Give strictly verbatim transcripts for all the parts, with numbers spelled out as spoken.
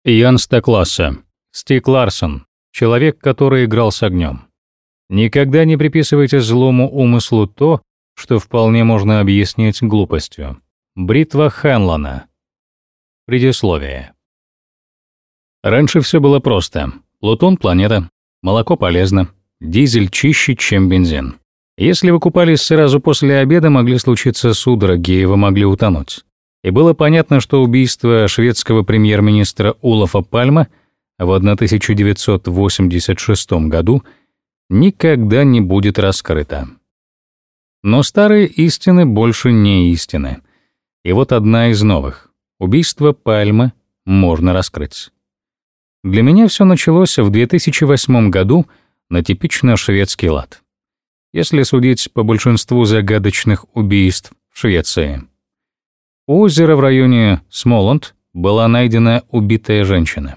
Ян Стокласса. Стиг Ларсон. Человек, который играл с огнем. Никогда не приписывайте злому умыслу то, что вполне можно объяснить глупостью. Бритва Хэнлона. Предисловие. Раньше все было просто. Плутон — планета, молоко полезно, дизель чище, чем бензин. Если вы купались сразу после обеда, могли случиться судороги, и вы могли утонуть. И было понятно, что убийство шведского премьер-министра Олафа Пальме в тысяча девятьсот восемьдесят шестом году никогда не будет раскрыто. Но старые истины больше не истины. И вот одна из новых. Убийство Пальме можно раскрыть. Для меня все началось в две тысячи восьмом году на типично шведский лад. Если судить по большинству загадочных убийств в Швеции. У озера в районе Смоланд была найдена убитая женщина.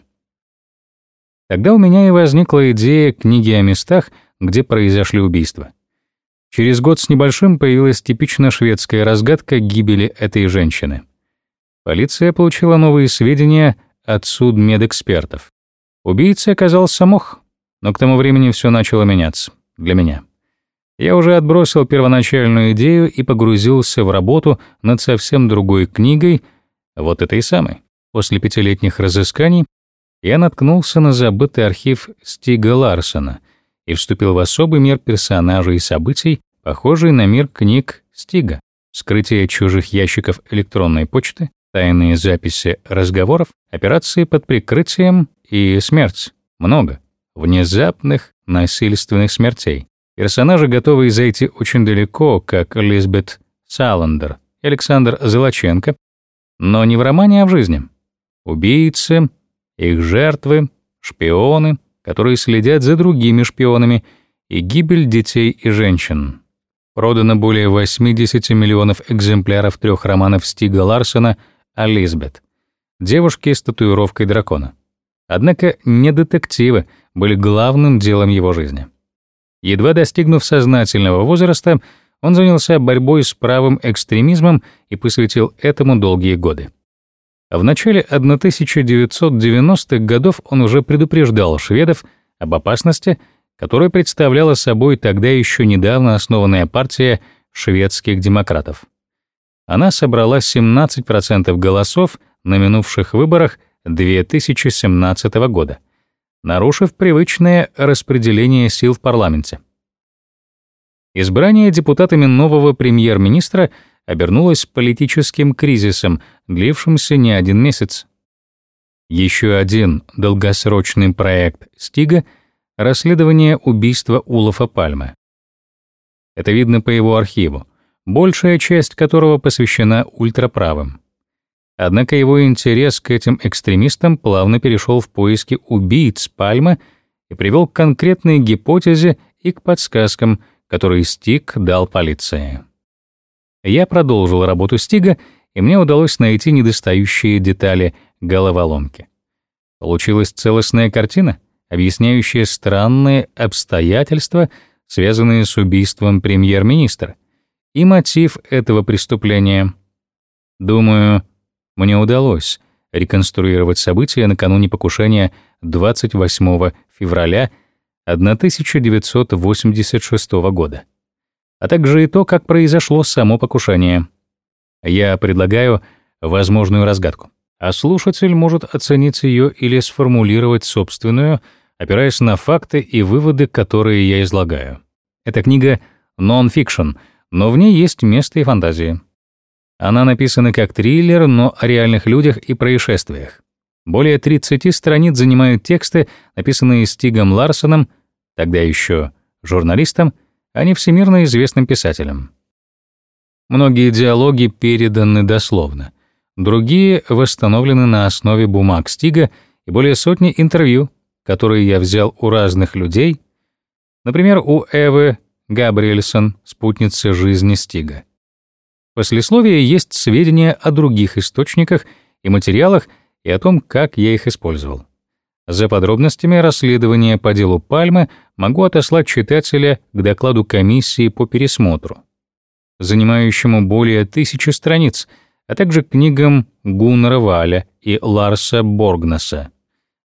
Тогда у меня и возникла идея книги о местах, где произошли убийства. Через год с небольшим появилась типично шведская разгадка гибели этой женщины. Полиция получила новые сведения от судмедэкспертов. Убийцей оказался мох, но к тому времени все начало меняться для меня. Я уже отбросил первоначальную идею и погрузился в работу над совсем другой книгой, вот этой самой. После пятилетних разысканий я наткнулся на забытый архив Стига Ларсона и вступил в особый мир персонажей и событий, похожий на мир книг Стига. Вскрытие чужих ящиков электронной почты, тайные записи разговоров, операции под прикрытием и смерть. Много внезапных насильственных смертей. Персонажи, готовые зайти очень далеко, как Лизбет Саландер и Александр Золоченко, но не в романе, а в жизни. Убийцы, их жертвы, шпионы, которые следят за другими шпионами, и гибель детей и женщин. Продано более восемьдесят миллионов экземпляров трех романов Стига Ларсона о Лизбет, девушке с татуировкой дракона. Однако не детективы были главным делом его жизни. Едва достигнув сознательного возраста, он занялся борьбой с правым экстремизмом и посвятил этому долгие годы. В начале тысяча девятьсот девяностых годов он уже предупреждал шведов об опасности, которую представляла собой тогда еще недавно основанная партия шведских демократов. Она собрала семнадцать процентов голосов на минувших выборах две тысячи семнадцатого года, нарушив привычное распределение сил в парламенте. Избрание депутатами нового премьер-министра обернулось политическим кризисом, длившимся не один месяц. Еще один долгосрочный проект Стига — расследование убийства Олафа Пальме. Это видно по его архиву, большая часть которого посвящена ультраправым. Однако его интерес к этим экстремистам плавно перешел в поиски убийц Пальме и привел к конкретной гипотезе и к подсказкам, которые Стиг дал полиции. Я продолжил работу Стига, и мне удалось найти недостающие детали головоломки. Получилась целостная картина, объясняющая странные обстоятельства, связанные с убийством премьер-министра, и мотив этого преступления. Думаю, мне удалось реконструировать события накануне покушения двадцать восьмого февраля тысяча девятьсот восемьдесят шестого года, а также и то, как произошло само покушение. Я предлагаю возможную разгадку, а слушатель может оценить ее или сформулировать собственную, опираясь на факты и выводы, которые я излагаю. Эта книга нон-фикшн, но в ней есть место и фантазии. Она написана как триллер, но о реальных людях и происшествиях. Более тридцати страниц занимают тексты, написанные Стигом Ларсоном, тогда еще журналистом, а не всемирно известным писателем. Многие диалоги переданы дословно, другие восстановлены на основе бумаг Стига и более сотни интервью, которые я взял у разных людей, например, у Эвы Габриэльсон, спутницы жизни Стига. В послесловии есть сведения о других источниках и материалах и о том, как я их использовал. За подробностями расследования по делу Пальме могу отослать читателя к докладу комиссии по пересмотру, занимающему более тысячи страниц, а также книгам Гуннара Валя и Ларса Боргнеса.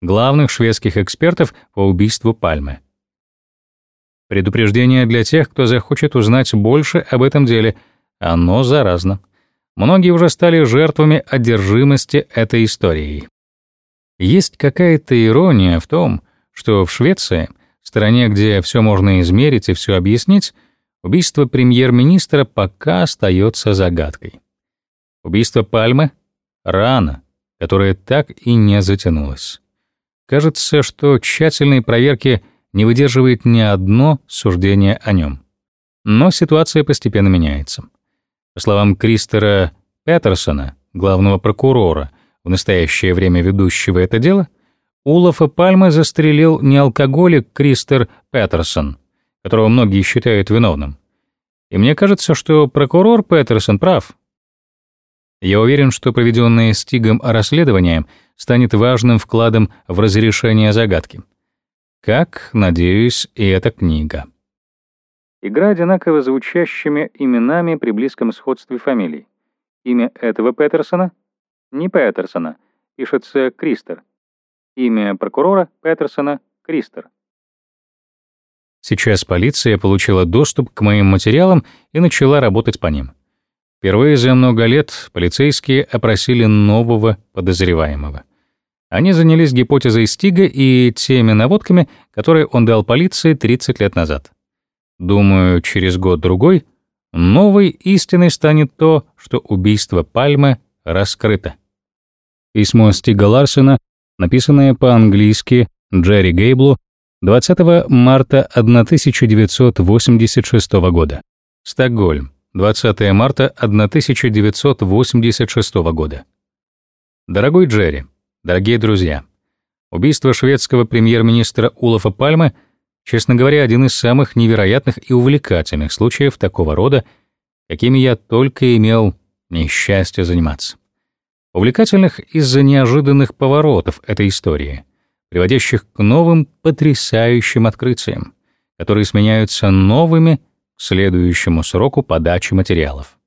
главных шведских экспертов по убийству Пальме. Предупреждение для тех, кто захочет узнать больше об этом деле. Оно заразно. Многие уже стали жертвами одержимости этой историей. Есть какая-то ирония в том, что в Швеции, стране, где все можно измерить и все объяснить, убийство премьер-министра пока остается загадкой. Убийство Пальме — рана, которая так и не затянулась. Кажется, что тщательной проверки не выдерживает ни одно суждение о нем. Но ситуация постепенно меняется. По словам Кристера Петерсона, главного прокурора, в настоящее время ведущего это дело, Олафа Пальме застрелил не алкоголик Кристер Петерсон, которого многие считают виновным. И мне кажется, что прокурор Петерсон прав. Я уверен, что проведенное Стигом расследование станет важным вкладом в разрешение загадки. Как, надеюсь, и эта книга. Игра одинаково звучащими именами при близком сходстве фамилий. Имя этого Петерсона — не Петерсона, пишется Кристер. Имя прокурора Петерсона — Кристер. Сейчас полиция получила доступ к моим материалам и начала работать по ним. Впервые за много лет полицейские опросили нового подозреваемого. Они занялись гипотезой Стига и теми наводками, которые он дал полиции тридцать лет назад. Думаю, через год-другой новой истиной станет то, что убийство Пальме раскрыто. Письмо Стига Ларсена, написанное по-английски Джерри Гейблу двадцатого марта тысяча девятьсот восемьдесят шестого года. Стокгольм, двадцатого марта тысяча девятьсот восемьдесят шестого года. Дорогой Джерри, дорогие друзья, убийство шведского премьер-министра Олафа Пальме, честно говоря, один из самых невероятных и увлекательных случаев такого рода, какими я только имел несчастье заниматься. Увлекательных из-за неожиданных поворотов этой истории, приводящих к новым потрясающим открытиям, которые сменяются новыми к следующему сроку подачи материалов.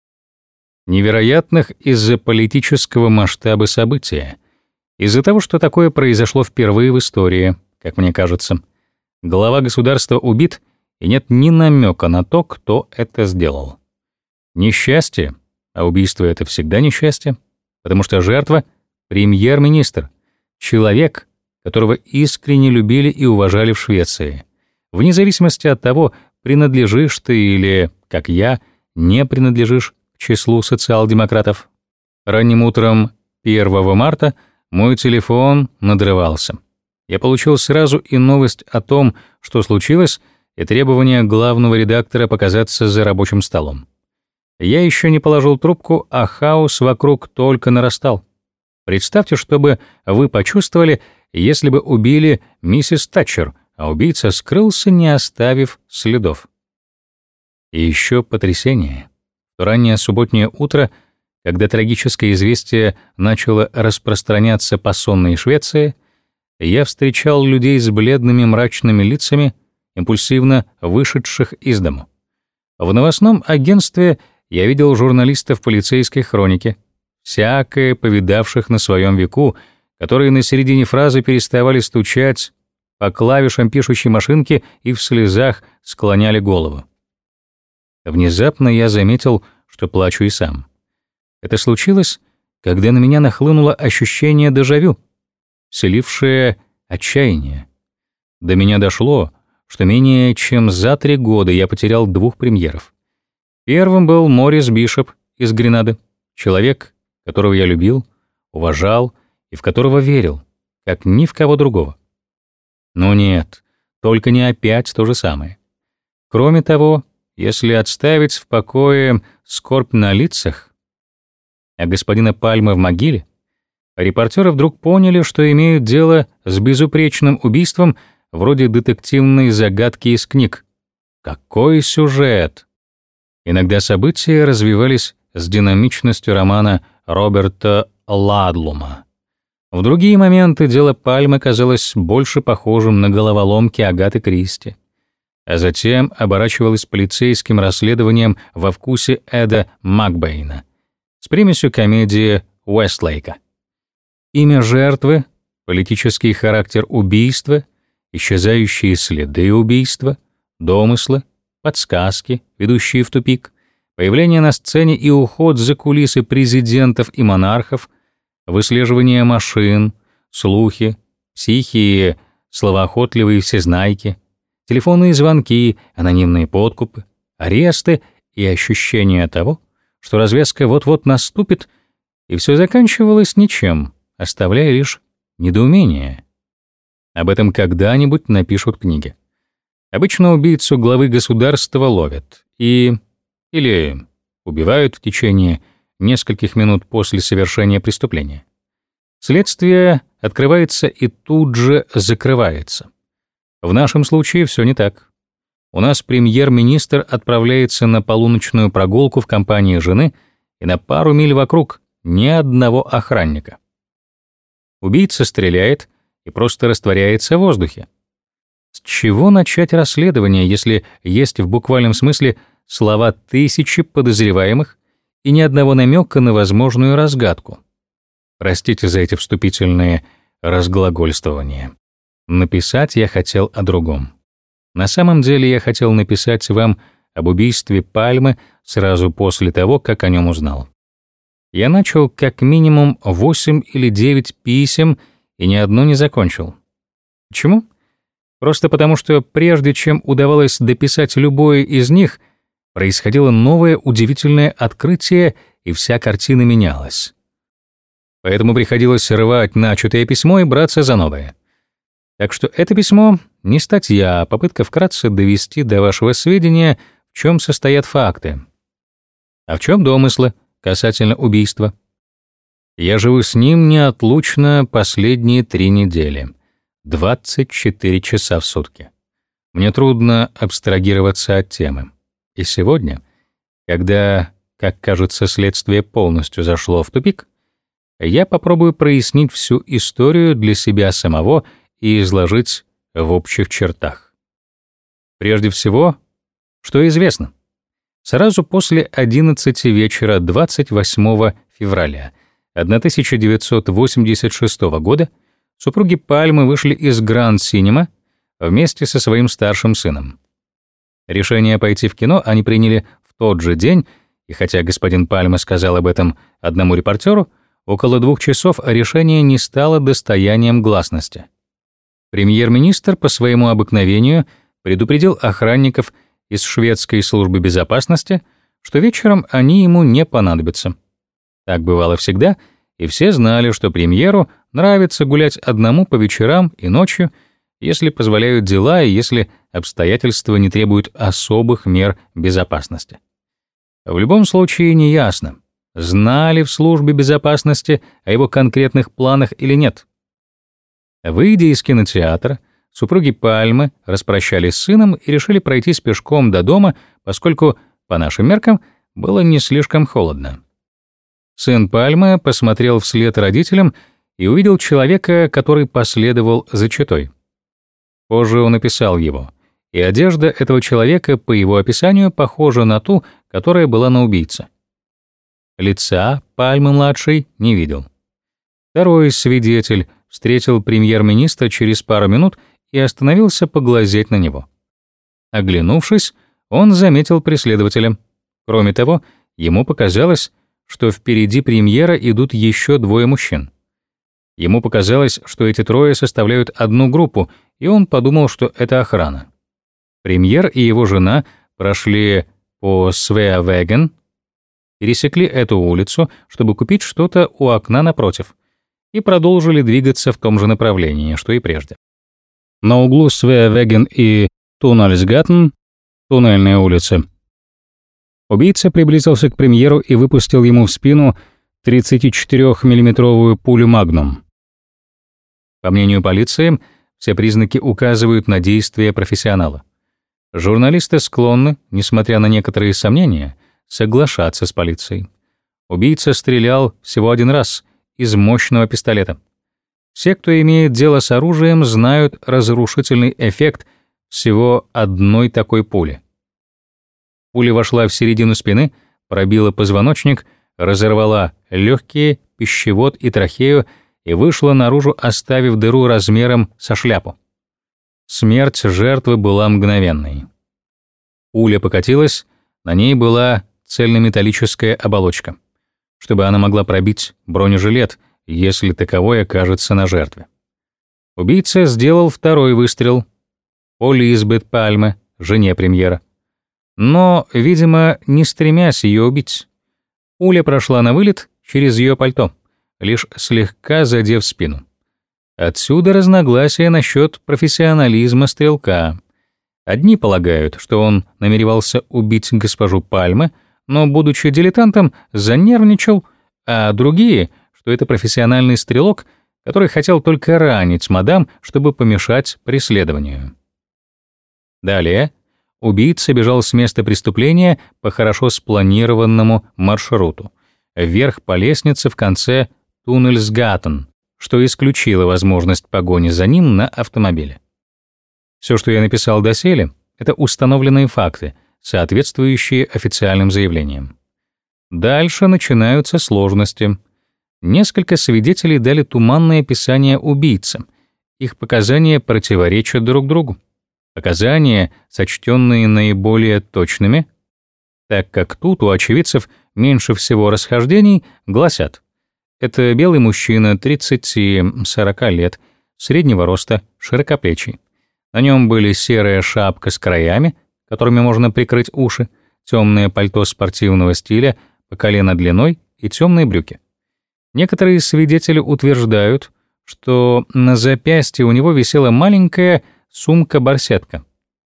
Невероятных из-за политического масштаба события, из-за того, что такое произошло впервые в истории, как мне кажется. Глава государства убит, и нет ни намека на то, кто это сделал. Несчастье, а убийство — это всегда несчастье, потому что жертва — премьер-министр, человек, которого искренне любили и уважали в Швеции, вне зависимости от того, принадлежишь ты или, как я, не принадлежишь к числу социал-демократов. Ранним утром первого марта мой телефон надрывался. Я получил сразу и новость о том, что случилось, и требование главного редактора показаться за рабочим столом. Я еще не положил трубку, а хаос вокруг только нарастал. Представьте, что бы вы почувствовали, если бы убили миссис Татчер, а убийца скрылся, не оставив следов. И еще потрясение. В раннее субботнее утро, когда трагическое известие начало распространяться по сонной Швеции, я встречал людей с бледными мрачными лицами, импульсивно вышедших из дому. В новостном агентстве я видел журналистов полицейской хроники, всякое повидавших на своем веку, которые на середине фразы переставали стучать по клавишам пишущей машинки и в слезах склоняли голову. Внезапно я заметил, что плачу и сам. Это случилось, когда на меня нахлынуло ощущение дежавю, вселившее отчаяние. До меня дошло, что менее чем за три года я потерял двух премьеров. Первым был Морис Бишоп из Гренады, человек, которого я любил, уважал и в которого верил, как ни в кого другого. Но нет, только не опять то же самое. Кроме того, если отставить в покое скорбь на лицах, а господина Пальме в могиле, репортеры вдруг поняли, что имеют дело с безупречным убийством вроде детективной загадки из книг. Какой сюжет! Иногда события развивались с динамичностью романа Роберта Ладлума. В другие моменты дело Пальме казалось больше похожим на головоломки Агаты Кристи, а затем оборачивалось полицейским расследованием во вкусе Эда Макбейна с примесью комедии Уэстлейка. Имя жертвы политический характер убийства, исчезающие следы убийства, домыслы, подсказки, ведущие в тупик, появление на сцене и уход за кулисы президентов и монархов, выслеживание машин, слухи, психи, словоохотливые всезнайки, телефонные звонки, анонимные подкупы, аресты и ощущение того, что развязка вот-вот наступит, и все заканчивалось ничем, оставляя лишь недоумение. Об этом когда-нибудь напишут книги. Обычно убийцу главы государства ловят и... или убивают в течение нескольких минут после совершения преступления. Следствие открывается и тут же закрывается. В нашем случае все не так. У нас премьер-министр отправляется на полуночную прогулку в компании жены, и на пару миль вокруг ни одного охранника. Убийца стреляет и просто растворяется в воздухе. С чего начать расследование, если есть в буквальном смысле слова тысячи подозреваемых и ни одного намека на возможную разгадку? Простите за эти вступительные разглагольствования. Написать я хотел о другом. На самом деле я хотел написать вам об убийстве Пальмы сразу после того, как о нем узнал. Я начал как минимум восемь или девять писем и ни одно не закончил. Почему? Просто потому, что прежде чем удавалось дописать любое из них, происходило новое удивительное открытие, и вся картина менялась. Поэтому приходилось рвать начатое письмо и браться за новое. Так что это письмо не статья, а попытка вкратце довести до вашего сведения, в чем состоят факты. А в чем домыслы касательно убийства. Я живу с ним неотлучно последние три недели, двадцать четыре часа в сутки. Мне трудно абстрагироваться от темы. И сегодня, когда, как кажется, следствие полностью зашло в тупик, я попробую прояснить всю историю для себя самого и изложить в общих чертах. Прежде всего, что известно. Сразу после одиннадцати вечера двадцать восьмого февраля тысяча девятьсот восемьдесят шестого года супруги Пальмы вышли из Гранд Синема вместе со своим старшим сыном. Решение пойти в кино они приняли в тот же день, и хотя господин Пальма сказал об этом одному репортеру, около двух часов решение не стало достоянием гласности. Премьер-министр по своему обыкновению предупредил охранников из шведской службы безопасности, что вечером они ему не понадобятся. Так бывало всегда, и все знали, что премьеру нравится гулять одному по вечерам и ночью, если позволяют дела и если обстоятельства не требуют особых мер безопасности. В любом случае неясно, знали в службе безопасности о его конкретных планах или нет. Выйдя из кинотеатра, супруги Пальмы распрощались с сыном и решили пройтись пешком до дома, поскольку, по нашим меркам, было не слишком холодно. Сын Пальмы посмотрел вслед родителям и увидел человека, который последовал за четой. Позже он описал его, и одежда этого человека, по его описанию, похожа на ту, которая была на убийце. Лица Пальмы-младший не видел. Второй свидетель встретил премьер-министра через пару минут и остановился поглазеть на него. Оглянувшись, он заметил преследователя. Кроме того, ему показалось, что впереди премьера идут еще двое мужчин. Ему показалось, что эти трое составляют одну группу, и он подумал, что это охрана. Премьер и его жена прошли по Свеавеген, пересекли эту улицу, чтобы купить что-то у окна напротив, и продолжили двигаться в том же направлении, что и прежде. На углу Свеавеген и Туннельсгаттен, туннельные улицы, убийца приблизился к премьеру и выпустил ему в спину тридцатичетырёхмиллиметровую пулю «Магнум». По мнению полиции, все признаки указывают на действия профессионала. Журналисты склонны, несмотря на некоторые сомнения, соглашаться с полицией. Убийца стрелял всего один раз из мощного пистолета. Все, кто имеет дело с оружием, знают разрушительный эффект всего одной такой пули. Пуля вошла в середину спины, пробила позвоночник, разорвала легкие, пищевод и трахею и вышла наружу, оставив дыру размером со шляпу. Смерть жертвы была мгновенной. Пуля покатилась, на ней была цельнометаллическая оболочка, чтобы она могла пробить бронежилет, если таковой окажется на жертве. Убийца сделал второй выстрел по Лизбет Пальме, жене премьера, но, видимо, не стремясь ее убить. Пуля прошла на вылет через ее пальто, лишь слегка задев спину. Отсюда разногласия насчет профессионализма стрелка. Одни полагают, что он намеревался убить госпожу Пальме, но, будучи дилетантом, занервничал, а другие, что это профессиональный стрелок, который хотел только ранить мадам, чтобы помешать преследованию. Далее убийца бежал с места преступления по хорошо спланированному маршруту, вверх по лестнице в конце Туннельсгаттен, что исключило возможность погони за ним на автомобиле. Все, что я написал доселе, это установленные факты, соответствующие официальным заявлениям. Дальше начинаются сложности. Несколько свидетелей дали туманное описание убийцы. Их показания противоречат друг другу. Показания, сочтенные наиболее точными, так как тут у очевидцев меньше всего расхождений, гласят: это белый мужчина тридцати-сорока лет, среднего роста, широкоплечий. На нем были серая шапка с краями, которыми можно прикрыть уши, темное пальто спортивного стиля по колено длиной и темные брюки. Некоторые свидетели утверждают, что на запястье у него висела маленькая сумка-барсетка.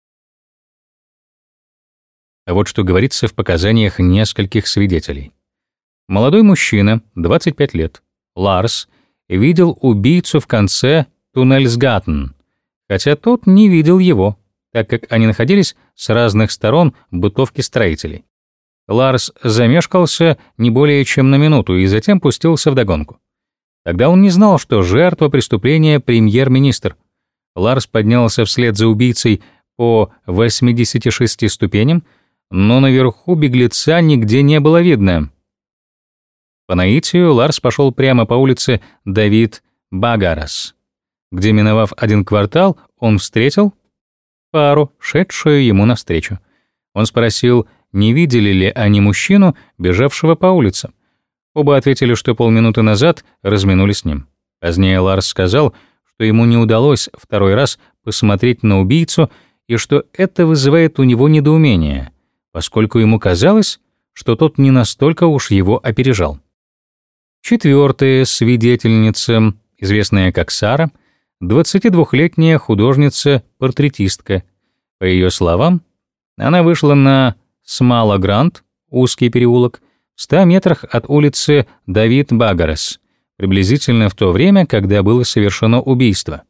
А вот что говорится в показаниях нескольких свидетелей. Молодой мужчина, двадцать пять лет, Ларс, видел убийцу в конце Туннельсгаттен, хотя тот не видел его, так как они находились с разных сторон бытовки строителей. Ларс замешкался не более чем на минуту и затем пустился вдогонку. Тогда он не знал, что жертва преступления — премьер-министр. Ларс поднялся вслед за убийцей по восьмидесяти шести ступеням, но наверху беглеца нигде не было видно. По наитию Ларс пошел прямо по улице Давид Багарас, где, миновав один квартал, он встретил пару, шедшую ему навстречу. Он спросил, не видели ли они мужчину, бежавшего по улице. Оба ответили, что полминуты назад разминулись с ним. Позднее Ларс сказал, что ему не удалось второй раз посмотреть на убийцу и что это вызывает у него недоумение, поскольку ему казалось, что тот не настолько уж его опережал. Четвертая свидетельница, известная как Сара, двадцатидвухлетняя художница-портретистка. По ее словам, она вышла на Смала-Гранд, узкий переулок, в ста метрах от улицы Давид Багарас, приблизительно в то время, когда было совершено убийство.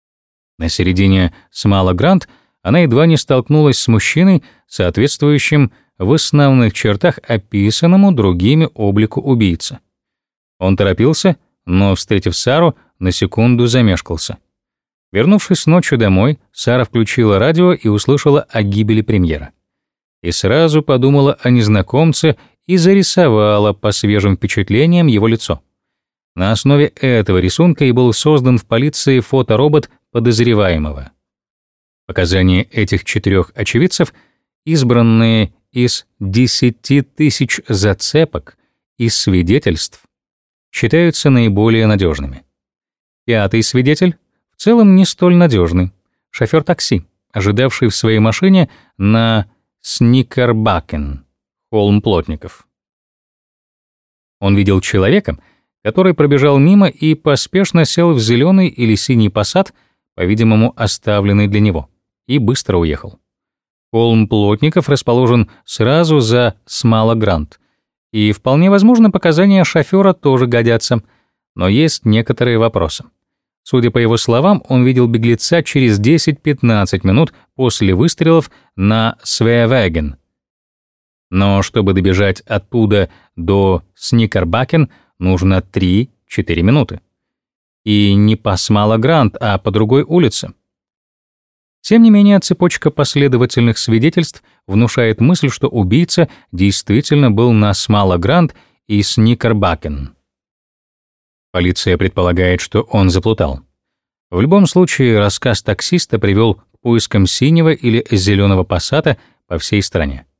На середине Смала-Гранд она едва не столкнулась с мужчиной, соответствующим в основных чертах описанному другими облику убийцы. Он торопился, но, встретив Сару, на секунду замешкался. Вернувшись ночью домой, Сара включила радио и услышала о гибели премьера. И сразу подумала о незнакомце и зарисовала по свежим впечатлениям его лицо. На основе этого рисунка и был создан в полиции фоторобот подозреваемого. Показания этих четырех очевидцев, избранные из десяти тысяч зацепок и свидетельств, считаются наиболее надежными. Пятый свидетель в целом не столь надежный. Шофер такси, ожидавший в своей машине на Сникербакен, холм плотников. Он видел человека, который пробежал мимо и поспешно сел в зеленый или синий Passat, по-видимому, оставленный для него, и быстро уехал. Холм плотников расположен сразу за Смала-Гранд, и вполне возможно, показания шофера тоже годятся, но есть некоторые вопросы. Судя по его словам, он видел беглеца через десять-пятнадцать минут после выстрелов на Свеавеген. Но чтобы добежать оттуда до Сникербакен, нужно три-четыре минуты. И не по Смала-Гранд, а по другой улице. Тем не менее, цепочка последовательных свидетельств внушает мысль, что убийца действительно был на Смала-Гранд и Сникербакен. Полиция предполагает, что он заплутал. В любом случае, рассказ таксиста привел к поискам синего или зеленого Пассата по всей стране.